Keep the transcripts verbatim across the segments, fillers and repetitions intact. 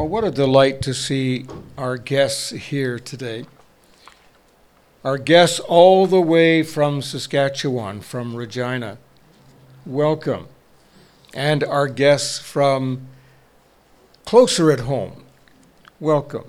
Well, what a delight to see our guests here today. Our guests all the way from Saskatchewan, from Regina. Welcome. And our guests from closer at home. Welcome.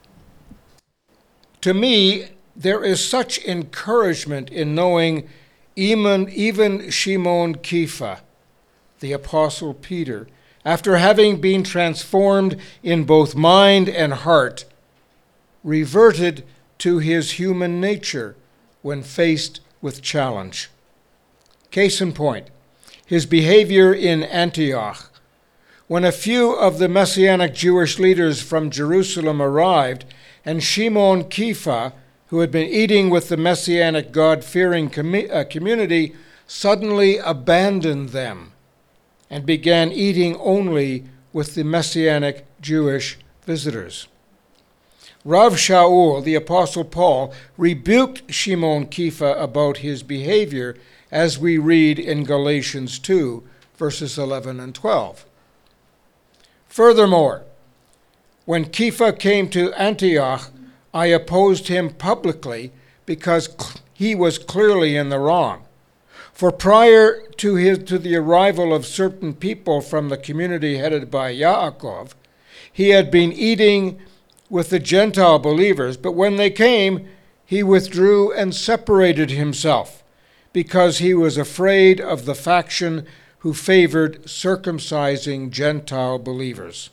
To me, there is such encouragement in knowing even, even Shimon Kefa, the Apostle Peter, after having been transformed in both mind and heart, reverted to his human nature when faced with challenge. Case in point, his behavior in Antioch. When a few of the Messianic Jewish leaders from Jerusalem arrived, and Shimon Kefa, who had been eating with the Messianic God-fearing com- uh, community, suddenly abandoned them and began eating only with the Messianic Jewish visitors. Rav Shaul, the Apostle Paul, rebuked Shimon Kefa about his behavior, as we read in Galatians two, verses eleven and twelve. Furthermore, when Kefa came to Antioch, I opposed him publicly because he was clearly in the wrong. For prior to his to the arrival of certain people from the community headed by Yaakov, he had been eating with the Gentile believers, but when they came, he withdrew and separated himself because he was afraid of the faction who favored circumcising Gentile believers.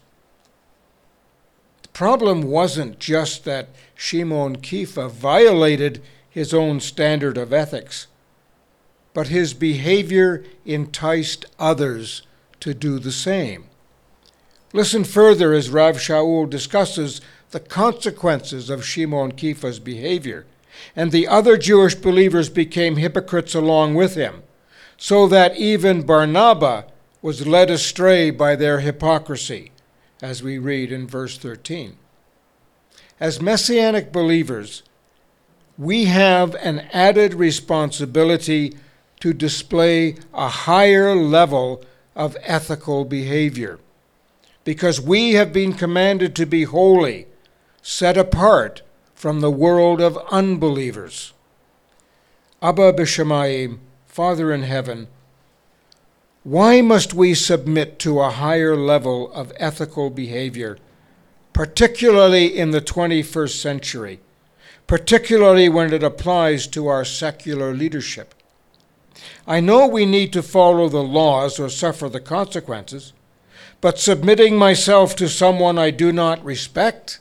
The problem wasn't just that Shimon Kefa violated his own standard of ethics, but his behavior enticed others to do the same. Listen further as Rav Shaul discusses the consequences of Shimon Kefa's behavior, and the other Jewish believers became hypocrites along with him, so that even Barnabas was led astray by their hypocrisy, as we read in verse thirteen. As Messianic believers, we have an added responsibility to display a higher level of ethical behavior, because we have been commanded to be holy, set apart from the world of unbelievers. Abba B'Shamayim, Father in heaven, why must we submit to a higher level of ethical behavior, particularly in the twenty-first century, particularly when it applies to our secular leadership? I know we need to follow the laws or suffer the consequences, but submitting myself to someone I do not respect,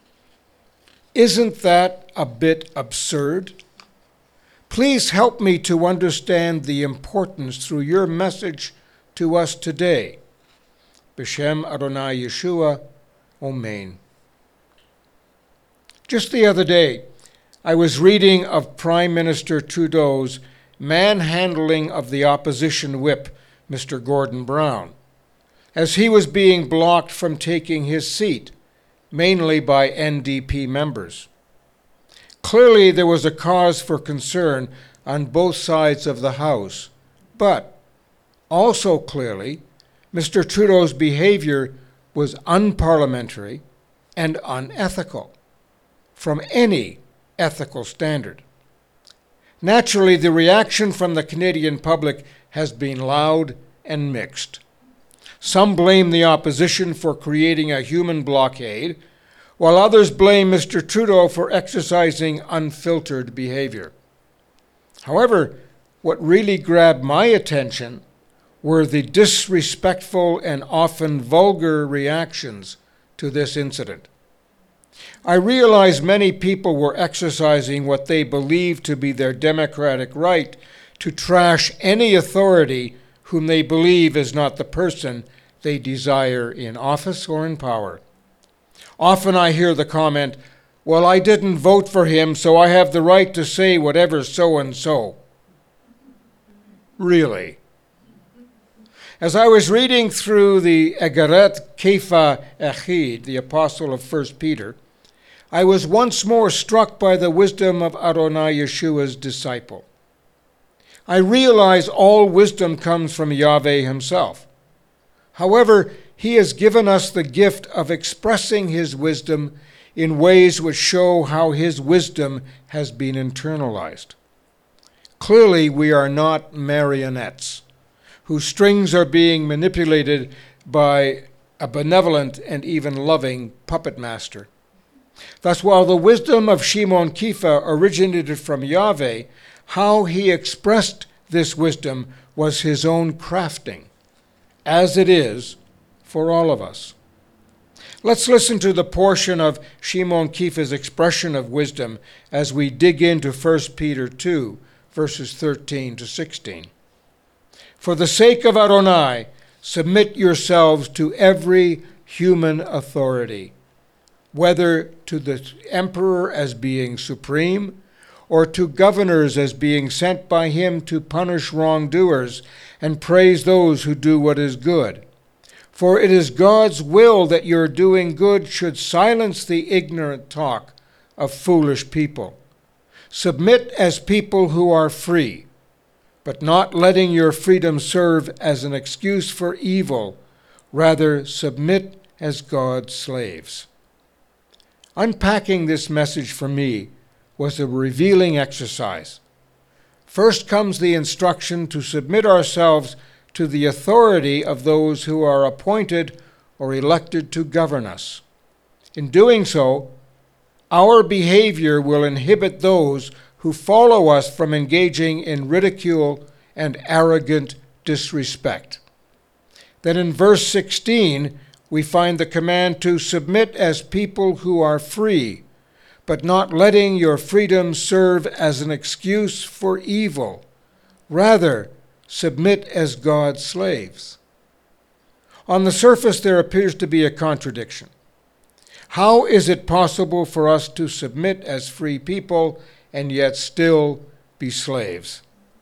isn't that a bit absurd? Please help me to understand the importance through your message to us today. B'Shem Adonai Yeshua, Amen. Just the other day, I was reading of Prime Minister Trudeau's manhandling of the opposition whip, Mister Gordon Brown, as he was being blocked from taking his seat, mainly by N D P members. Clearly, there was a cause for concern on both sides of the House, but also clearly, Mister Trudeau's behavior was unparliamentary and unethical from any ethical standard. Naturally, the reaction from the Canadian public has been loud and mixed. Some blame the opposition for creating a human blockade, while others blame Mister Trudeau for exercising unfiltered behavior. However, what really grabbed my attention were the disrespectful and often vulgar reactions to this incident. I realize many people were exercising what they believed to be their democratic right to trash any authority whom they believe is not the person they desire in office or in power. Often I hear the comment, well, I didn't vote for him, so I have the right to say whatever so-and-so. Really? As I was reading through the Egeret Kefa Echid, the Apostle of First Peter, I was once more struck by the wisdom of Adonai Yeshua's disciple. I realize all wisdom comes from Yahweh himself. However, he has given us the gift of expressing his wisdom in ways which show how his wisdom has been internalized. Clearly, we are not marionettes whose strings are being manipulated by a benevolent and even loving puppet master. Thus, while the wisdom of Shimon Kifa originated from Yahweh, how he expressed this wisdom was his own crafting, as it is for all of us. Let's listen to the portion of Shimon Kifa's expression of wisdom as we dig into First Peter two, verses thirteen to sixteen. For the sake of Adonai, submit yourselves to every human authority, whether to the emperor as being supreme, or to governors as being sent by him to punish wrongdoers and praise those who do what is good. For it is God's will that your doing good should silence the ignorant talk of foolish people. Submit as people who are free, but not letting your freedom serve as an excuse for evil. Rather, submit as God's slaves. Unpacking this message for me was a revealing exercise. First comes the instruction to submit ourselves to the authority of those who are appointed or elected to govern us. In doing so, our behavior will inhibit those who follow us from engaging in ridicule and arrogant disrespect. Then in verse sixteen, we find the command to submit as people who are free, but not letting your freedom serve as an excuse for evil. Rather, submit as God's slaves. On the surface, there appears to be a contradiction. How is it possible for us to submit as free people and yet still be slaves?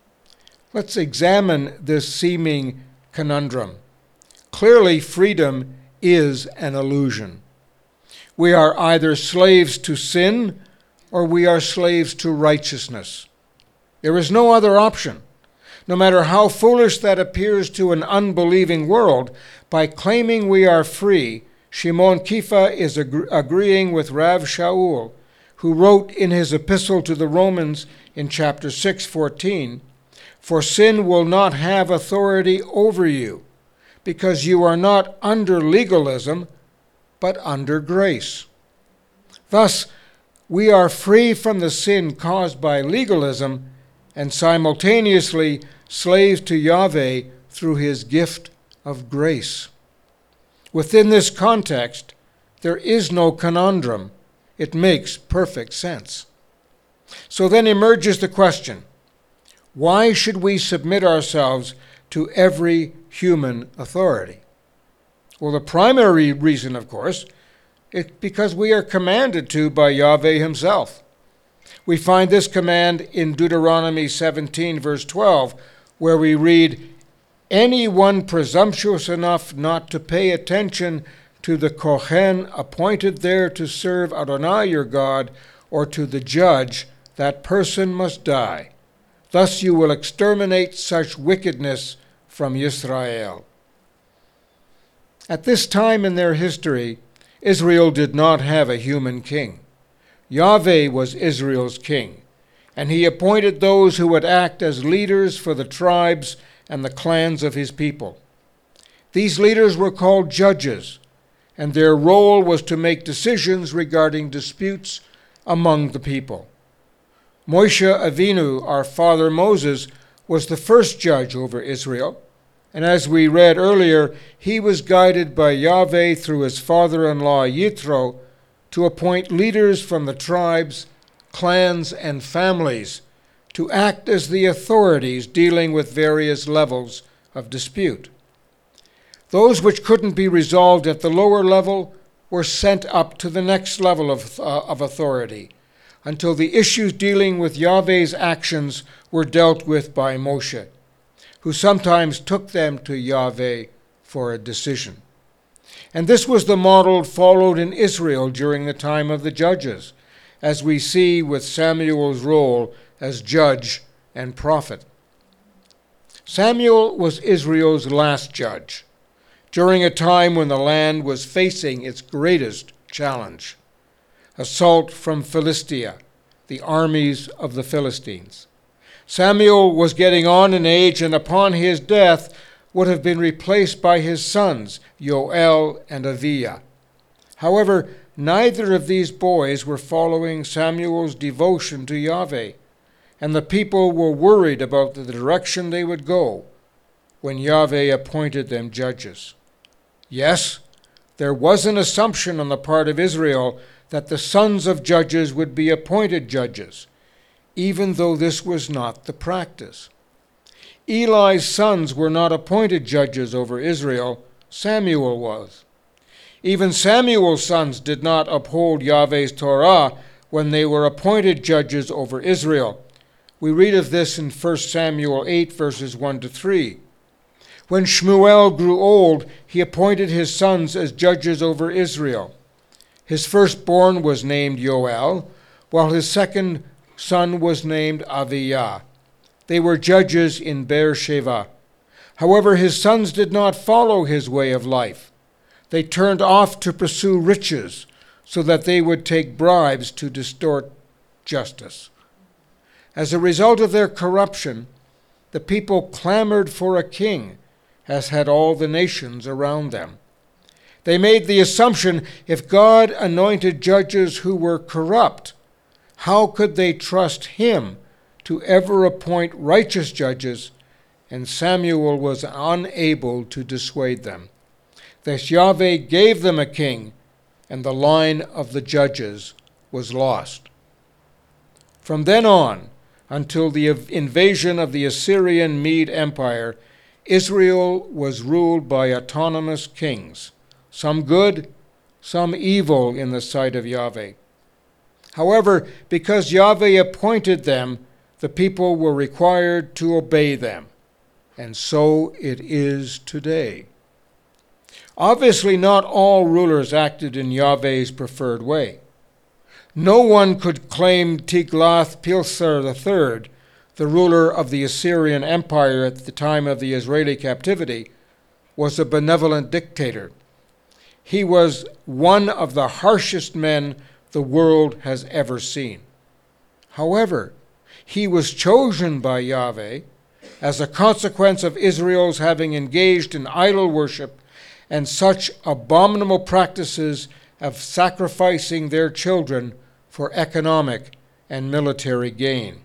Let's examine this seeming conundrum. Clearly, freedom is an illusion. We are either slaves to sin or we are slaves to righteousness. There is no other option. No matter how foolish that appears to an unbelieving world, by claiming we are free, Shimon Kifa is ag- agreeing with Rav Shaul, who wrote in his epistle to the Romans in chapter six fourteen, "For sin will not have authority over you, because you are not under legalism, but under grace." Thus, we are free from the sin caused by legalism and simultaneously slaves to Yahweh through his gift of grace. Within this context, there is no conundrum. It makes perfect sense. So then emerges the question, why should we submit ourselves to every human authority? Well, the primary reason, of course, is because we are commanded to by Yahweh himself. We find this command in Deuteronomy seventeen, verse twelve, where we read, "Anyone presumptuous enough not to pay attention to the Kohen appointed there to serve Adonai your God, or to the judge, that person must die. Thus you will exterminate such wickedness from Israel." At this time in their history, Israel did not have a human king. Yahweh was Israel's king, and he appointed those who would act as leaders for the tribes and the clans of his people. These leaders were called judges, and their role was to make decisions regarding disputes among the people. Moshe Avinu, our father Moses, was the first judge over Israel, and as we read earlier, he was guided by Yahweh through his father-in-law Yitro to appoint leaders from the tribes, clans, and families to act as the authorities dealing with various levels of dispute. Those which couldn't be resolved at the lower level were sent up to the next level of, uh, of authority, until the issues dealing with Yahweh's actions were dealt with by Moshe, who sometimes took them to Yahweh for a decision. And this was the model followed in Israel during the time of the judges, as we see with Samuel's role as judge and prophet. Samuel was Israel's last judge. during a time when the land was facing its greatest challenge: assault from Philistia, the armies of the Philistines. Samuel was getting on in age, and upon his death would have been replaced by his sons, Yoel and Aviah. However, neither of these boys were following Samuel's devotion to Yahweh, and the people were worried about the direction they would go when Yahweh appointed them judges. Yes, there was an assumption on the part of Israel that the sons of judges would be appointed judges, even though this was not the practice. Eli's sons were not appointed judges over Israel, Samuel was. Even Samuel's sons did not uphold Yahweh's Torah when they were appointed judges over Israel. We read of this in First Samuel eight, verses one to three. When Shmuel grew old, he appointed his sons as judges over Israel. His firstborn was named Yoel, while his second son was named Aviah. They were judges in Beersheba. However, his sons did not follow his way of life. They turned off to pursue riches so that they would take bribes to distort justice. As a result of their corruption, the people clamored for a king, as had all the nations around them. They made the assumption if God anointed judges who were corrupt, how could they trust him to ever appoint righteous judges? And Samuel was unable to dissuade them. Thus Yahweh gave them a king, and the line of the judges was lost. From then on, until the invasion of the Assyrian Mede Empire, Israel was ruled by autonomous kings, some good, some evil in the sight of Yahweh. However, because Yahweh appointed them, the people were required to obey them, and so it is today. Obviously, not all rulers acted in Yahweh's preferred way. No one could claim Tiglath-Pileser the Third, the ruler of the Assyrian Empire at the time of the Israeli captivity, was a benevolent dictator. He was one of the harshest men the world has ever seen. However, he was chosen by Yahweh as a consequence of Israel's having engaged in idol worship and such abominable practices of sacrificing their children for economic and military gain.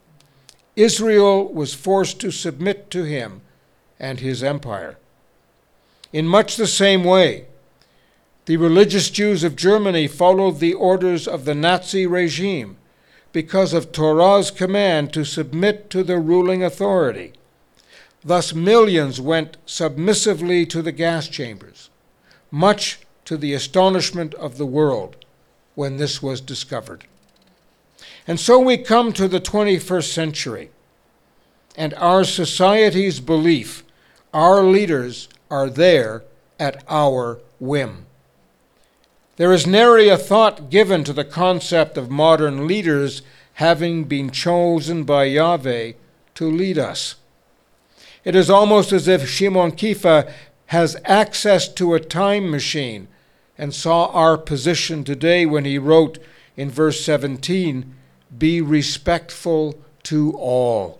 Israel was forced to submit to him and his empire. In much the same way, the religious Jews of Germany followed the orders of the Nazi regime because of Torah's command to submit to the ruling authority. Thus millions went submissively to the gas chambers, much to the astonishment of the world when this was discovered. And so we come to the twenty-first century, and our society's belief, our leaders are there at our whim. There is nary a thought given to the concept of modern leaders having been chosen by Yahweh to lead us. It is almost as if Shimon Kefa has access to a time machine and saw our position today when he wrote in verse seventeen, "Be respectful to all."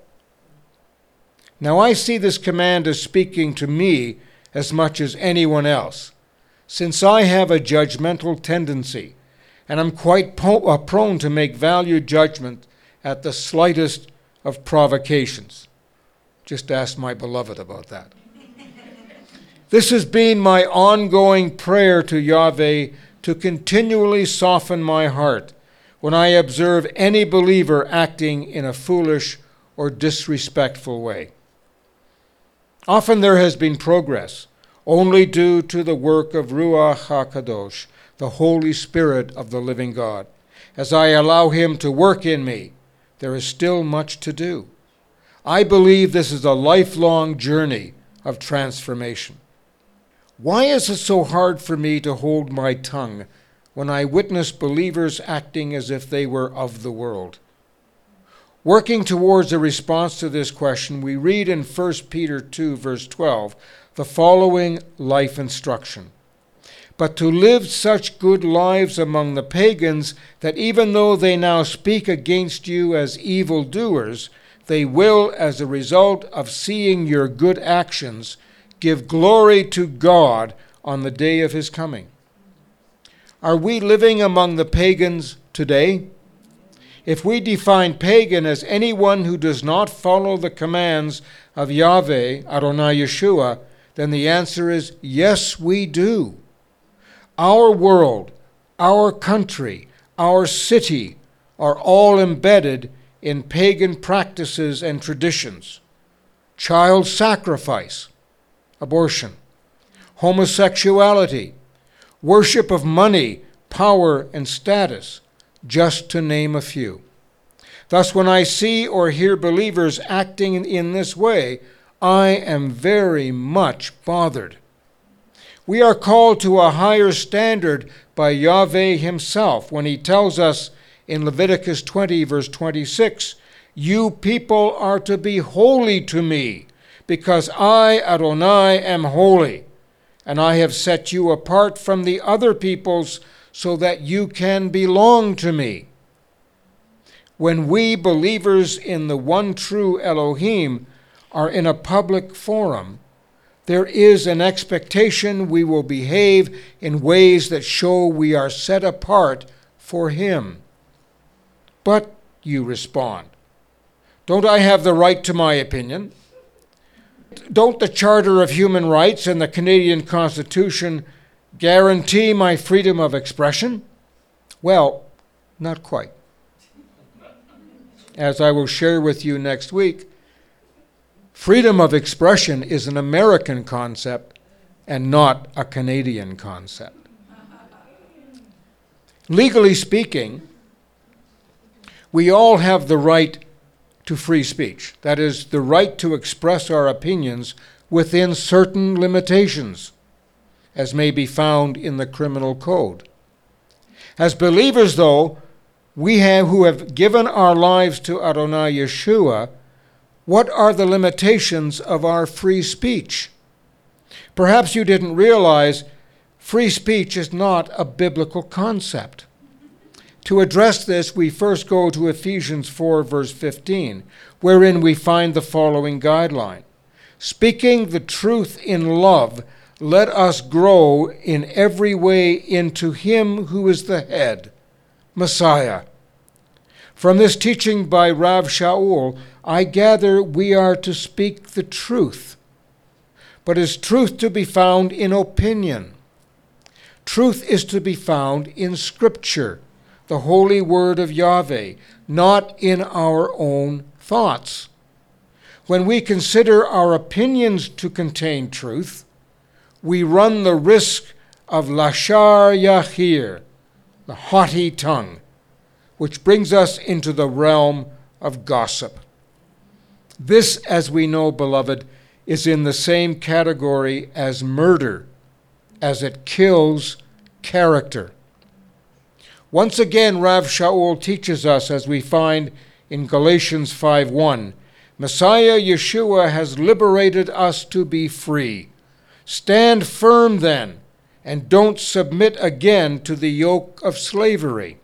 Now I see this command as speaking to me as much as anyone else, since I have a judgmental tendency, and I'm quite po- uh, prone to make value judgment at the slightest of provocations. Just ask my beloved about that. This has been my ongoing prayer to Yahweh to continually soften my heart when I observe any believer acting in a foolish or disrespectful way. Often there has been progress, only due to the work of Ruach HaKadosh, the Holy Spirit of the living God. As I allow him to work in me, there is still much to do. I believe this is a lifelong journey of transformation. Why is it so hard for me to hold my tongue when I witness believers acting as if they were of the world? Working towards a response to this question, we read in First Peter two, verse twelve, the following life instruction. But to live such good lives among the pagans that even though they now speak against you as evildoers, they will, as a result of seeing your good actions, give glory to God on the day of his coming. Are we living among the pagans today? If we define pagan as anyone who does not follow the commands of Yahweh, Adonai Yeshua, then the answer is yes, we do. Our world, our country, our city are all embedded in pagan practices and traditions. Child sacrifice, abortion, homosexuality, worship of money, power, and status, just to name a few. Thus, when I see or hear believers acting in this way, I am very much bothered. We are called to a higher standard by Yahweh himself when he tells us in Leviticus twenty, verse twenty-six, "You people are to be holy to me, because I, Adonai, am holy, and I have set you apart from the other peoples so that you can belong to me." When we believers in the one true Elohim are in a public forum, there is an expectation we will behave in ways that show we are set apart for him. But, you respond, don't I have the right to my opinion? Don't the Charter of Human Rights and the Canadian Constitution guarantee my freedom of expression? Well, not quite. As I will share with you next week, freedom of expression is an American concept and not a Canadian concept. Legally speaking, we all have the right to free speech. That is, the right to express our opinions within certain limitations, as may be found in the criminal code. As believers, though, we have who have given our lives to Adonai Yeshua, what are the limitations of our free speech? Perhaps you didn't realize free speech is not a biblical concept. To address this, we first go to Ephesians four, verse fifteen, wherein we find the following guideline. Speaking the truth in love, let us grow in every way into him who is the head, Messiah. From this teaching by Rav Shaul, I gather we are to speak the truth. But is truth to be found in opinion? Truth is to be found in Scripture, the holy word of Yahweh, not in our own thoughts. When we consider our opinions to contain truth, we run the risk of lashar yahir, the haughty tongue, which brings us into the realm of gossip. This, as we know, beloved, is in the same category as murder, as it kills character. Once again, Rav Shaul teaches us, as we find in Galatians five one, Messiah Yeshua has liberated us to be free. Stand firm then, and don't submit again to the yoke of slavery.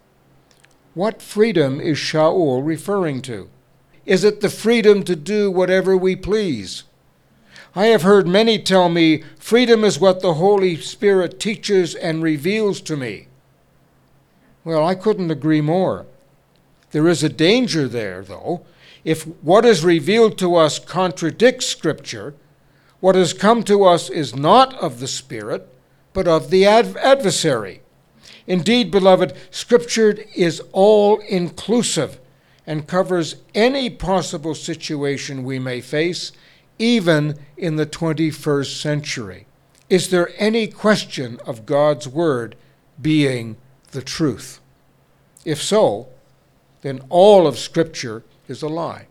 What freedom is Shaul referring to? Is it the freedom to do whatever we please? I have heard many tell me freedom is what the Holy Spirit teaches and reveals to me. Well, I couldn't agree more. There is a danger there, though. If what is revealed to us contradicts Scripture, what has come to us is not of the Spirit, but of the ad- adversary. Indeed, beloved, Scripture is all-inclusive and covers any possible situation we may face, even in the twenty-first century. Is there any question of God's Word being the truth? If so, then all of Scripture is a lie.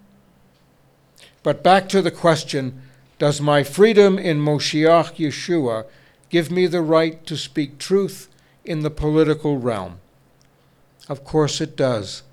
But back to the question, does my freedom in Moshiach Yeshua give me the right to speak truth in the political realm? Of course it does.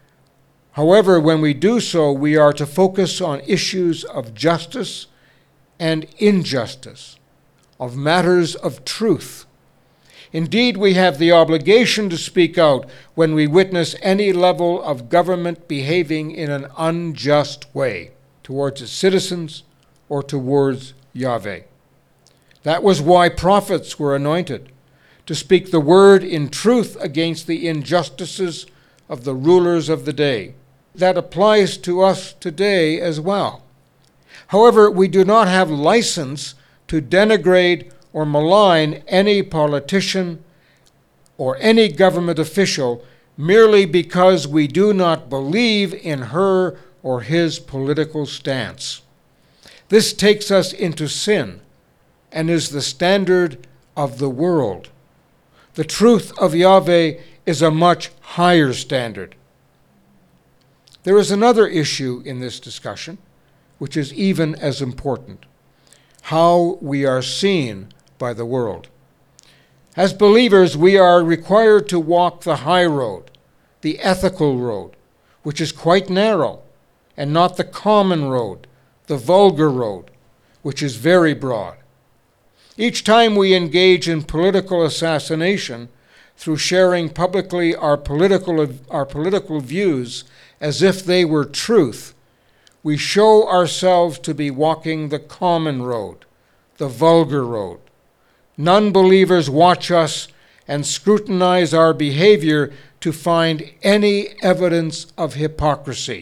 However, when we do so, we are to focus on issues of justice and injustice, of matters of truth. Indeed, we have the obligation to speak out when we witness any level of government behaving in an unjust way towards its citizens or towards Yahweh. That was why prophets were anointed, to speak the word in truth against the injustices of the rulers of the day. That applies to us today as well. However, we do not have license to denigrate or malign any politician or any government official merely because we do not believe in her or his political stance. This takes us into sin and is the standard of the world. The truth of Yahweh is a much higher standard. There is another issue in this discussion, which is even as important: how we are seen by the world. As believers, we are required to walk the high road, the ethical road, which is quite narrow, and not the common road, the vulgar road, which is very broad. Each time we engage in political assassination through sharing publicly our political, our political views as if they were truth, we show ourselves to be walking the common road, the vulgar road. Non-believers watch us and scrutinize our behavior to find any evidence of hypocrisy.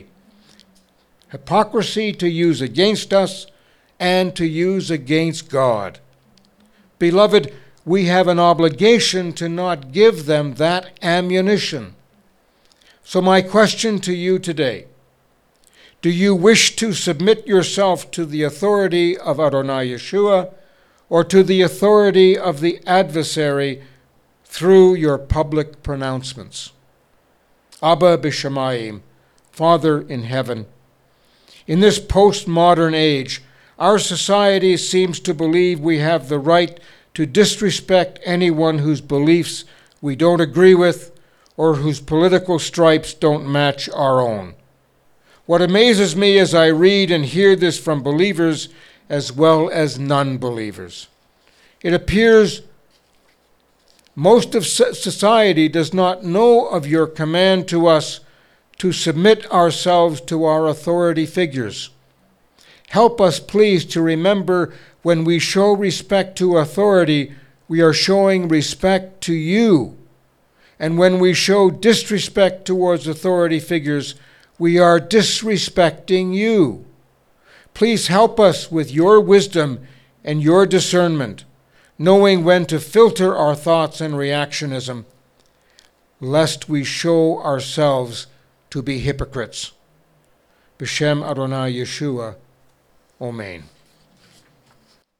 Hypocrisy to use against us and to use against God. Beloved, we have an obligation to not give them that ammunition. So my question to you today: do you wish to submit yourself to the authority of Adonai Yeshua, or to the authority of the adversary through your public pronouncements? Abba B'Shamayim, Father in heaven, in this postmodern age, our society seems to believe we have the right to disrespect anyone whose beliefs we don't agree with or whose political stripes don't match our own. What amazes me as I read and hear this from believers as well as non-believers, it appears most of society does not know of your command to us to submit ourselves to our authority figures. Help us, please, to remember when we show respect to authority, we are showing respect to you. And when we show disrespect towards authority figures, we are disrespecting you. Please help us with your wisdom and your discernment, knowing when to filter our thoughts and reactionism, lest we show ourselves to be hypocrites. B'Shem Adonai Yeshua, Amen.